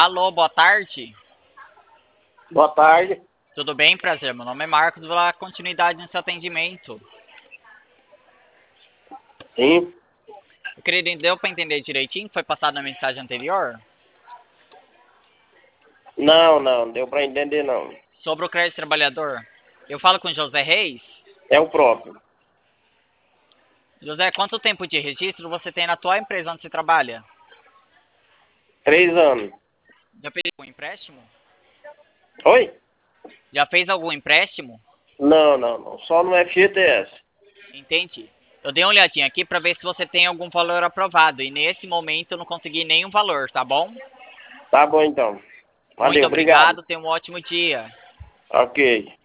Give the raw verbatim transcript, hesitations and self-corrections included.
Alô, boa tarde. Boa tarde. Tudo bem? Prazer. Meu nome é Marcos. Vou dar continuidade nesse atendimento. Sim. Querido, deu para entender direitinho que foi passado na mensagem anterior? Não, não, deu para entender não. Sobre o crédito trabalhador. Eu falo com José Reis. É o próprio. José, quanto tempo de registro você tem na tua empresa onde você trabalha? Três anos. Já fez algum empréstimo? Oi? Já fez algum empréstimo? Não, não, não. Só no F G T S. Entende? Eu dei uma olhadinha aqui para ver se você tem algum valor aprovado. E nesse momento eu não consegui nenhum valor, tá bom? Tá bom então. Muito Valeu, obrigado. obrigado. Tenha um ótimo dia. Ok.